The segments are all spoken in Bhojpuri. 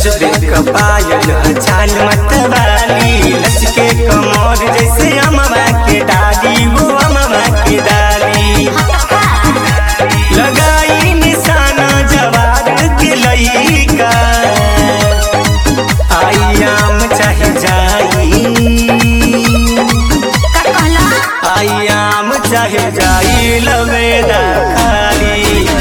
गजबे कपायल चाल मतवाली लचके कमर जैसे अमवा के डाली वो अमवा के डाली लगाई निशाना जवार के लइका आयाम चाहे जाई आयाम चाहे जाई लवेदा खाली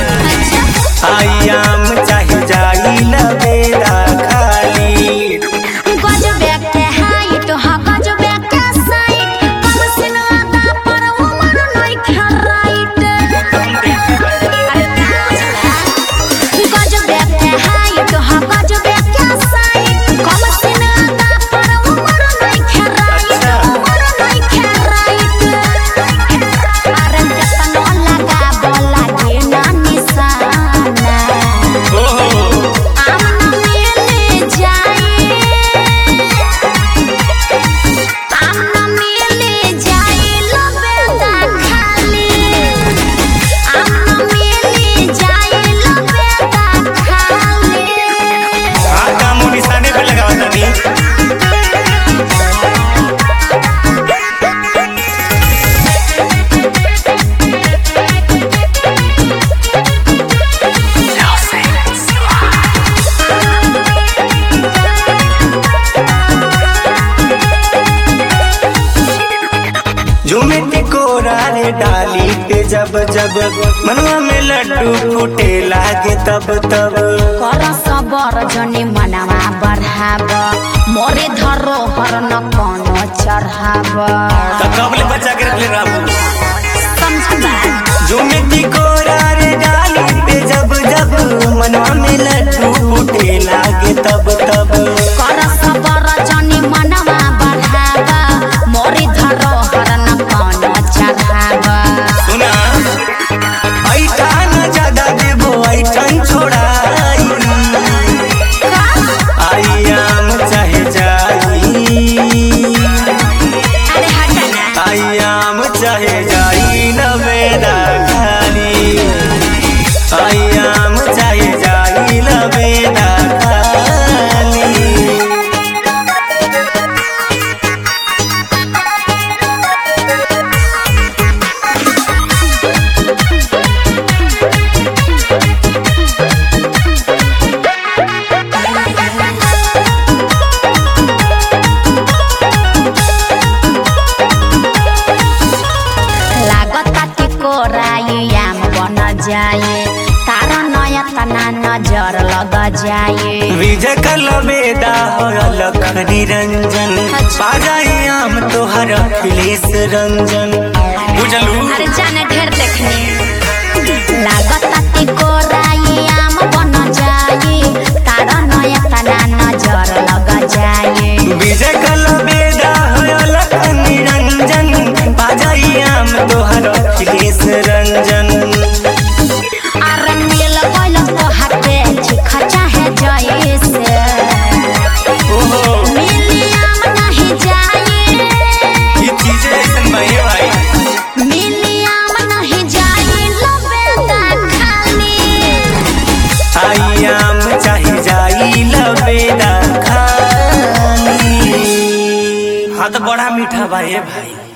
आयाम चाहे जाई लवेदा खाली गजबे के हाई तो हा गजबे के साइड कम से ना दा पर उमर नहीं खराइट गजबे के हाई तो हा गजबे के साइड कम से ना दा पर उमर नहीं खराइट उमर नहीं खराइट अरे जतनो लगा बोला के ना निशाना ओहो झूमे कोरा रे डाली पे जब जब मनवा में लड्डू फूटे लागे तब तब कर सबर जनी मनवा बढ़ाब मोरे धरोहर न कोनो चढ़ाब कबले बचा के रखले राबू समझबा झूमे कोरा रे डाली पे जब जब मनवा में लड्डू फूटे लागे तब तब कर सबर जनी मनवा बढ़ाब मोरे धरोहर न कोनो चढ़ाब सुना ऐठा न ज्यादा देबो ऐठन छोड़ाई आयाम चाहे जाई अरे हटा ना आयाम चाहे जाई लवेदा खाली आयाम चाहे जाई लवेदा खाली लागता कि कोरायाम बन जाए तारा नया तना नजर लग जाए विजय कलवेदा हो लख निरंजन पाजायाम तोहर अखिलेश रंजन बुझलू अरे जाने ढेर देखने लागता कि कोरायाम बन जाए तारा नया तना नजर लग जाए विजय कलवेदा हो लख निरंजन पाजायाम तोहर अखिलेश रंजन अरे मिल गइल तो हाथे चिखा चाहे जाए से ओहो मिलियम नहीं जाए ये चीजें ऐसन भाई भाई मिलियम नहीं जाए लबेदा खाली आयाम चाहे जाई लवेदा खाली हाँ तो बड़ा मीठा भाई भाई।